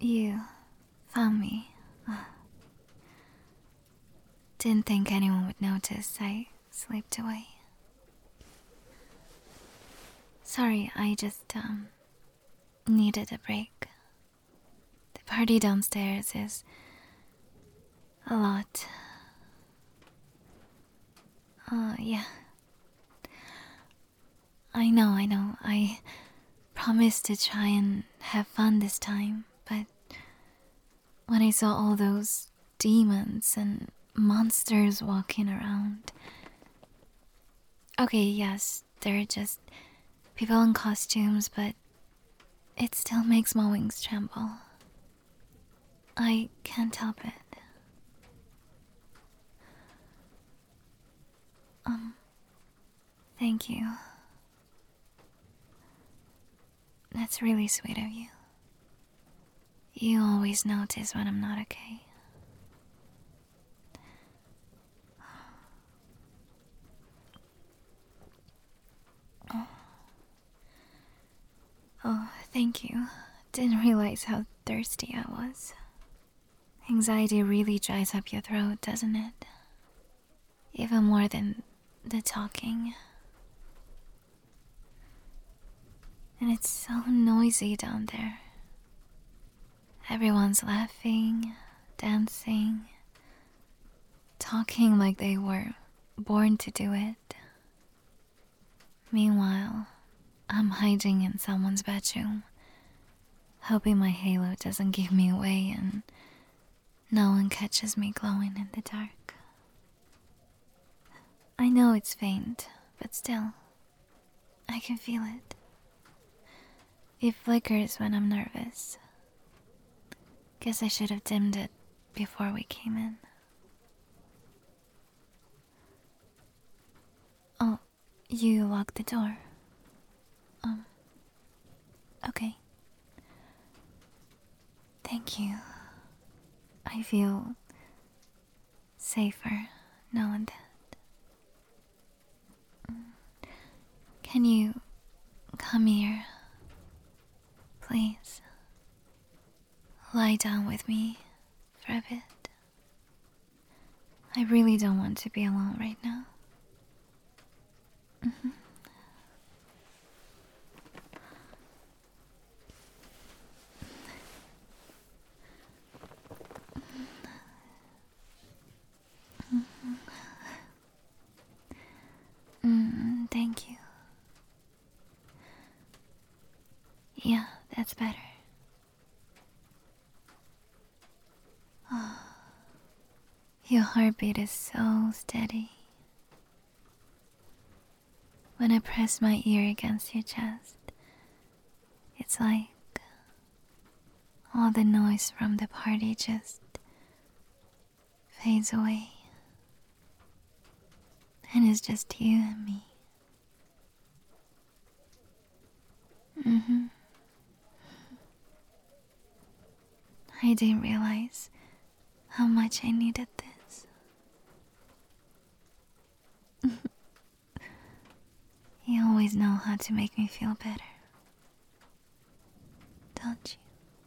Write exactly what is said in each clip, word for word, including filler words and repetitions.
You found me. Uh, didn't think anyone would notice I slipped away. Sorry, I just, um, needed a break. The party downstairs is a lot. Uh, yeah. I know, I know. I promised to try and have fun this time, but when I saw all those demons and monsters walking around. Okay, yes, they're just people in costumes, but it still makes my wings tremble. I can't help it. Um, thank you. That's really sweet of you. You always notice when I'm not okay. Oh, oh thank you. Didn't realize how thirsty I was. Anxiety really dries up your throat, doesn't it? Even more than the talking. And it's so noisy down there. Everyone's laughing, dancing, talking like they were born to do it. Meanwhile, I'm hiding in someone's bedroom, hoping my halo doesn't give me away and no one catches me glowing in the dark. I know it's faint, but still, I can feel it. It flickers when I'm nervous. Guess I should have dimmed it before we came in. Oh, you locked the door. Um, okay. Thank you. I feel safer knowing that. Can you come here, please? Lie down with me for a bit. I really don't want to be alone right now. Mm-hmm. Mm, thank you. Yeah, that's better. Oh, your heartbeat is so steady. When I press my ear against your chest, it's like all the noise from the party just fades away. And it's just you and me. Mm-hmm. I didn't realize how much I needed this. You always know how to make me feel better, don't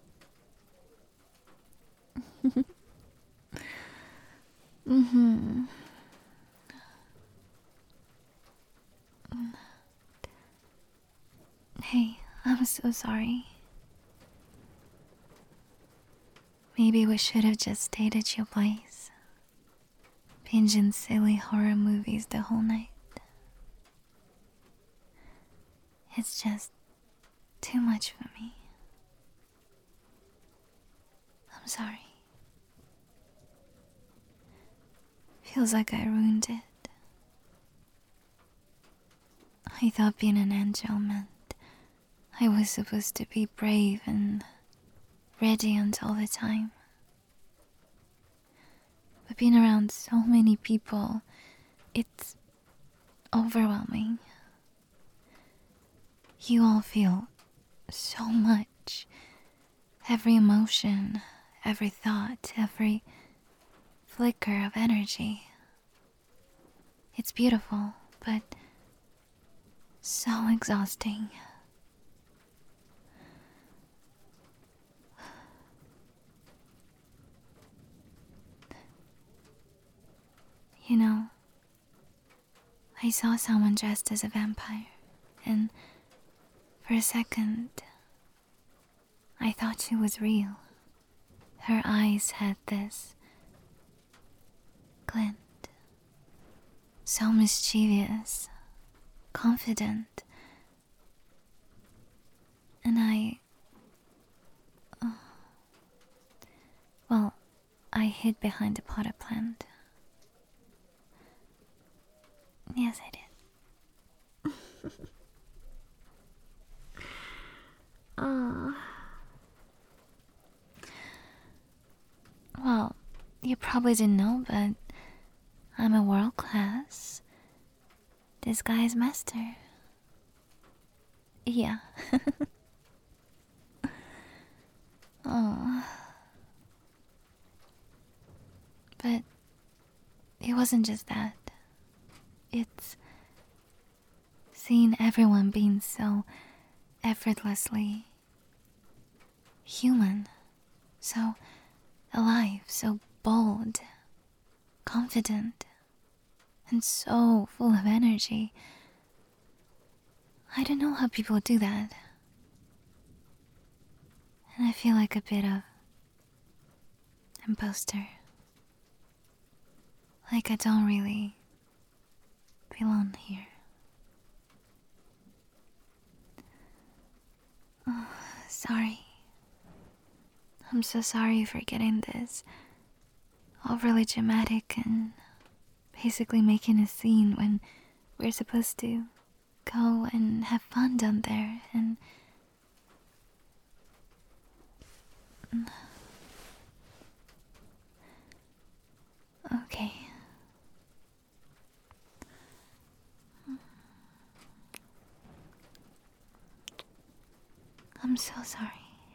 you? Mm-hmm. Hey, I'm so sorry. Maybe we should have just stayed at your place, binging silly horror movies the whole night. It's just too much for me. I'm sorry. Feels like I ruined it. I thought being an angel meant I was supposed to be brave and ready until the time. But being around so many people, it's overwhelming. You all feel so much. Every emotion, every thought, every flicker of energy. It's beautiful, but so exhausting. You know, I saw someone dressed as a vampire, and for a second, I thought she was real. Her eyes had this glint, so mischievous, confident, and I... Uh, well, I hid behind a potted plant. Yes, I did. Oh. Well, you probably didn't know, but I'm a world-class disguise master. Yeah. Oh. But it wasn't just that. It's seeing everyone being so effortlessly human, so alive, so bold, confident, and so full of energy. I don't know how people do that. And I feel like a bit of imposter. Like I don't really belong here. Oh, sorry. I'm so sorry for getting this overly dramatic and basically making a scene when we're supposed to go and have fun down there and... Okay. I'm so sorry.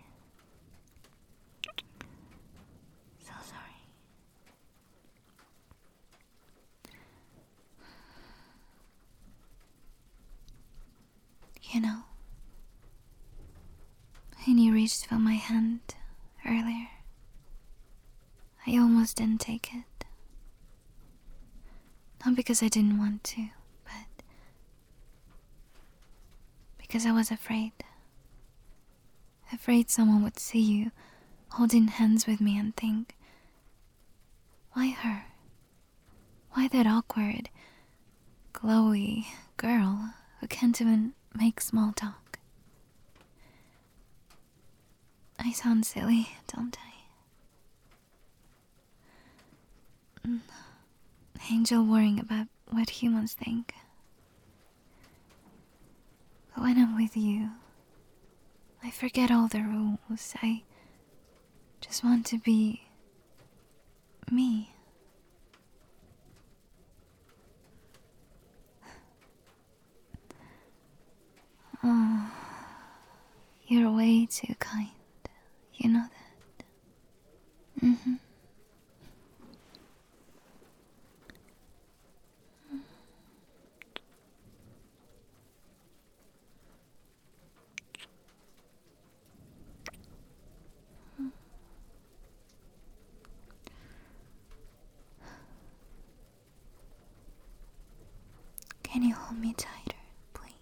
So sorry. You know, when you reached for my hand earlier, I almost didn't take it. Not because I didn't want to, but because I was afraid. Afraid someone would see you holding hands with me and think, why her? Why that awkward, glowy girl who can't even make small talk? I sound silly, don't I? Mm. Angel worrying about what humans think. But when I'm with you, I forget all the rules. I just want to be me. Oh, you're way too kind. You know that? Mm-hmm. Can you hold me tighter, please?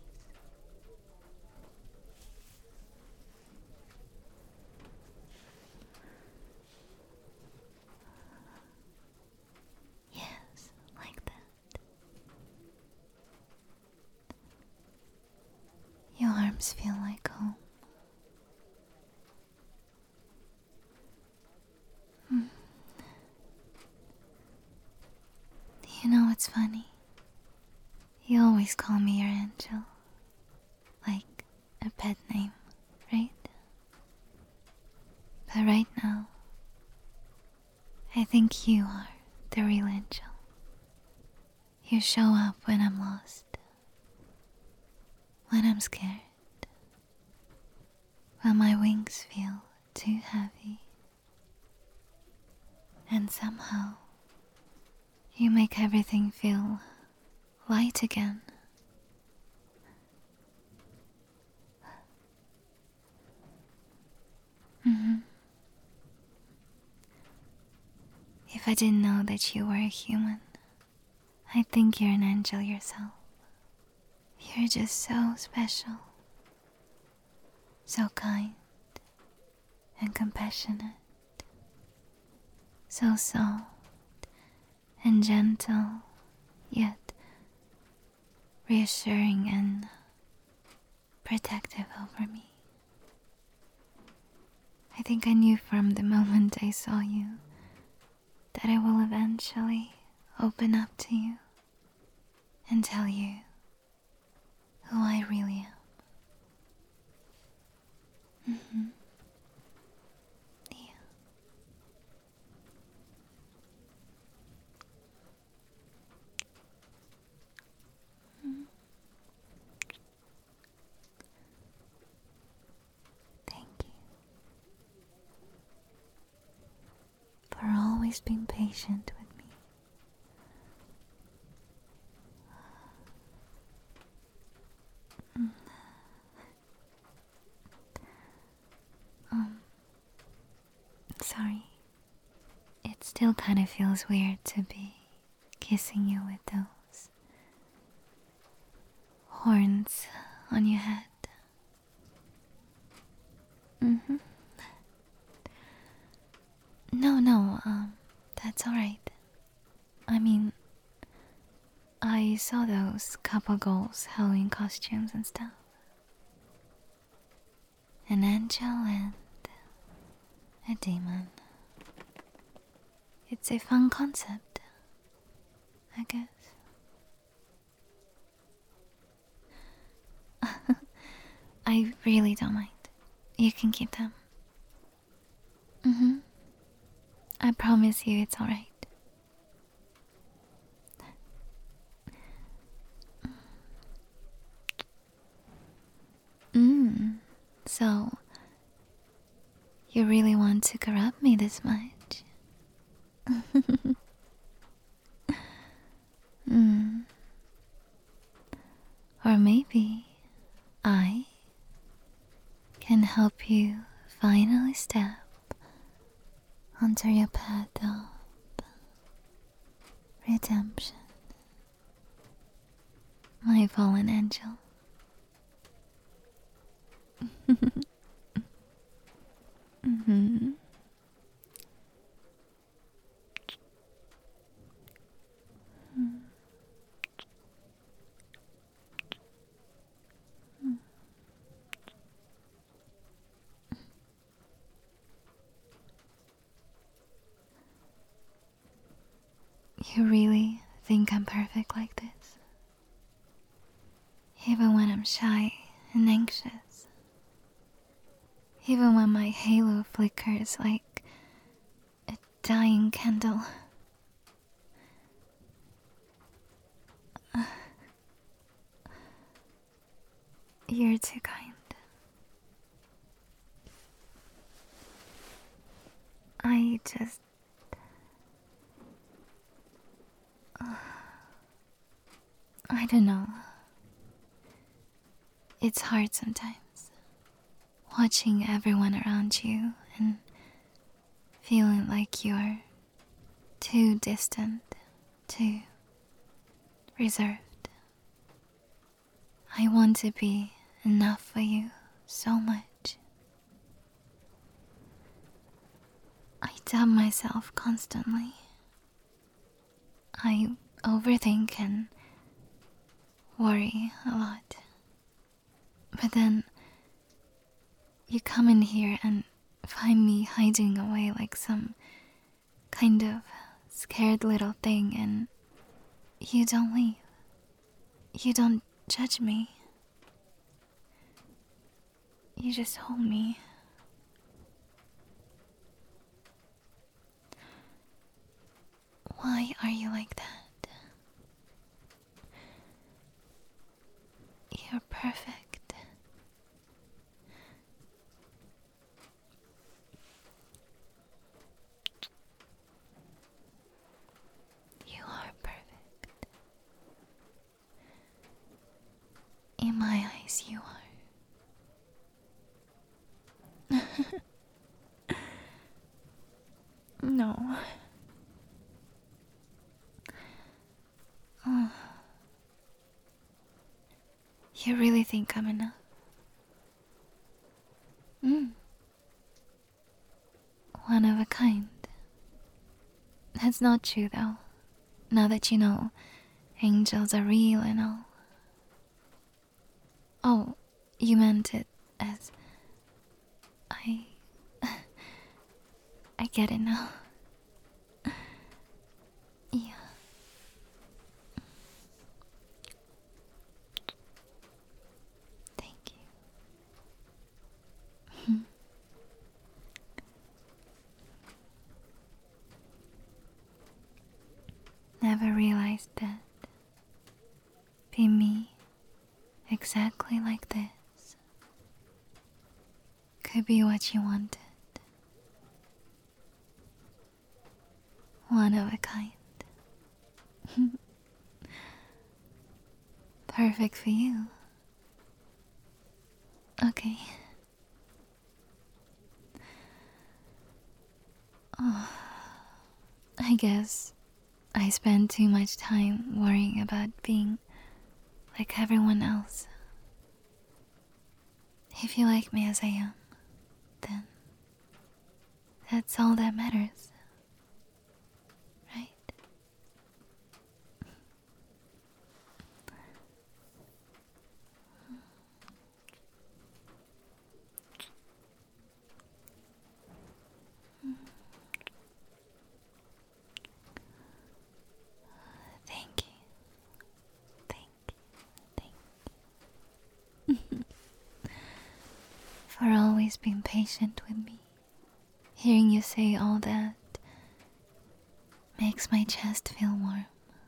Yes, like that. Your arms feel like home. Mm. You know what's funny? You always call me your angel. Like a pet name, right? But right now, I think you are the real angel. You show up when I'm lost, when I'm scared, when my wings feel too heavy. And somehow, you make everything feel light again. Mm-hmm. If I didn't know that you were a human, I think you're an angel yourself. You're just so special, so kind and compassionate, so soft and gentle, yet reassuring and protective over me. I think I knew from the moment I saw you that I will eventually open up to you and tell you who I really am. Mm-hmm. Yeah. Mm. Thank you for always being patient with me. Mm. Um, sorry. It still kind of feels weird to be kissing you with those horns on your head. Mm-hmm. No, no, um, that's alright. I mean, I saw those couple goals Halloween costumes and stuff. An angel and a demon. It's a fun concept, I guess. I really don't mind. You can keep them. Mm-hmm. I promise you it's alright. Mm. So, you really want to corrupt me this much? mm. Or maybe I can help you finally step onto your path of redemption, my fallen angel. mm-hmm. You really think I'm perfect like this? Even when I'm shy and anxious. Even when my halo flickers like a dying candle. You're too kind. I just... I don't know. It's hard sometimes. Watching everyone around you and feeling like you're too distant, too reserved. I want to be enough for you so much. I doubt myself constantly. I overthink and worry a lot. But then you come in here and find me hiding away like some kind of scared little thing, and you don't leave. You don't judge me. You just hold me. Why are you like that? You're perfect. You are perfect. In my eyes, you are. No. You really think I'm enough? Mm. One of a kind. That's not true though. Now that you know angels are real and all. Oh, you meant it as... I... I get it now. Yeah. Thank you. Never realized that be me exactly like this could be what you wanted. One of a kind. Perfect for you. Okay. Oh, I guess I spend too much time worrying about being like everyone else. If you like me as I am, then that's all that matters, right? Thank you. Thank you. Thank you. For always being patient with me. Hearing you say all that makes my chest feel warm.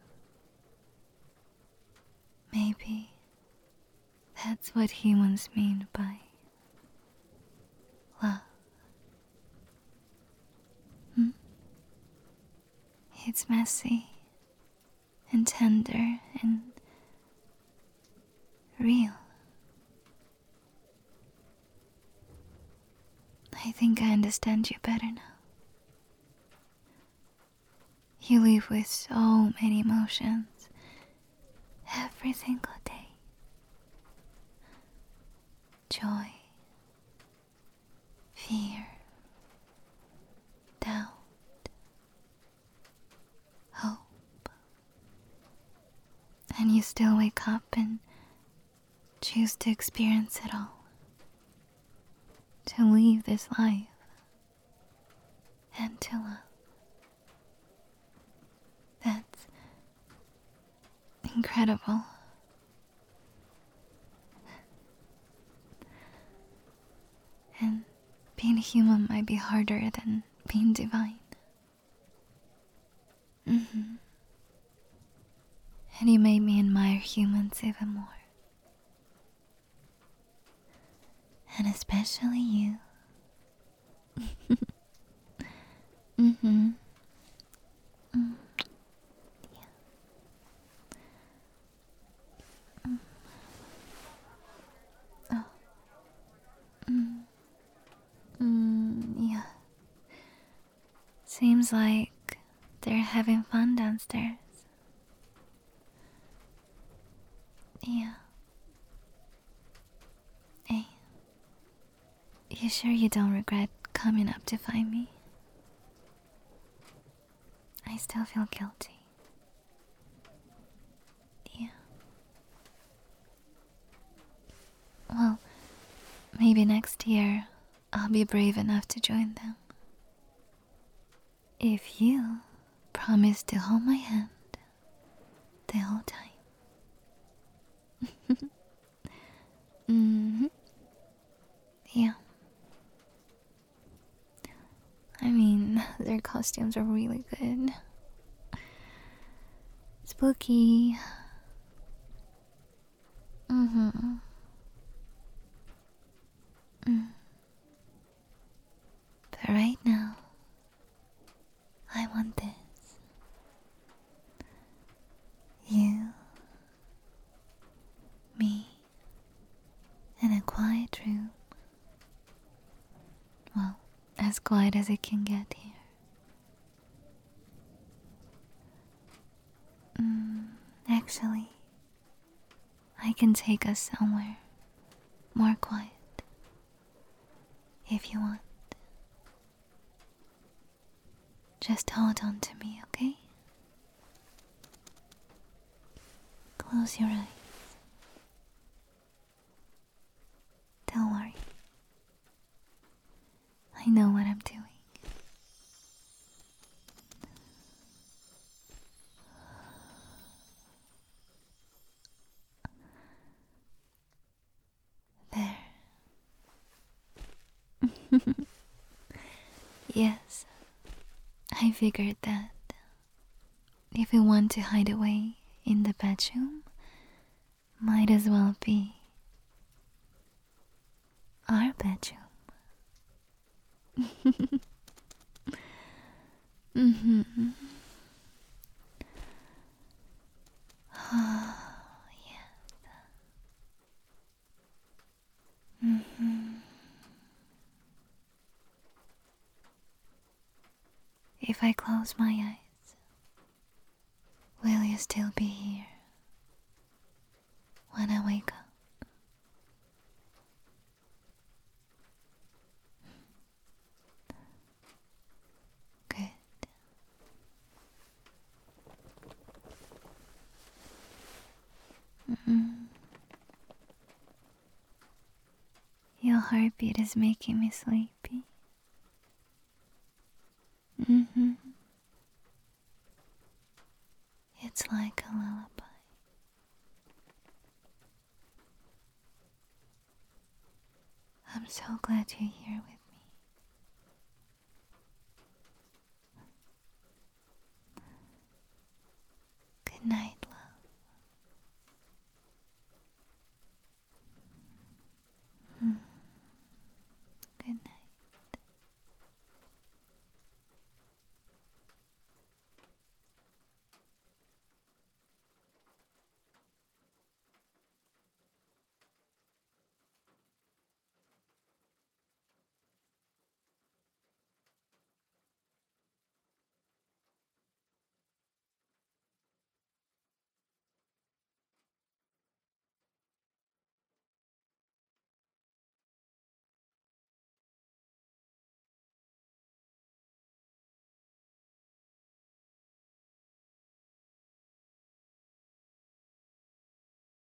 Maybe that's what humans mean by love. Hmm? It's messy and tender and real. I think I understand you better now. You live with so many emotions every single day. Joy, fear, doubt, hope. And you still wake up and choose to experience it all. To live this life and to love. That's incredible. And being human might be harder than being divine. Mm-hmm. And you made me admire humans even more. And especially you. Mm-hmm. Mm. Yeah. Mm. Oh. Mm. Mm, yeah. Seems like they're having fun downstairs. Yeah. Hey. You sure you don't regret coming up to find me? I still feel guilty. Yeah. Well, maybe next year I'll be brave enough to join them. If you promise to hold my hand the whole time. Mm-hmm. Yeah. I mean, their costumes are really good. Spooky. Mm-hmm. Mm. But right now, I want this. You, me, in a quiet room. Well, as quiet as it can get here. Mm, actually, I I can take us somewhere more quiet if you want. Just hold on to me, okay? Close your eyes. Don't worry. I know what I'm doing. There. Yes, I figured that if we want to hide away in the bedroom, might as well be our bedroom. Mm-hmm. Oh, yes. Mm-hmm. If I close my eyes, will you still be here when I wake up? Good. Mm-hmm. Your heartbeat is making me sleepy. Mm-hmm. It's like a lullaby. I'm so glad you're here with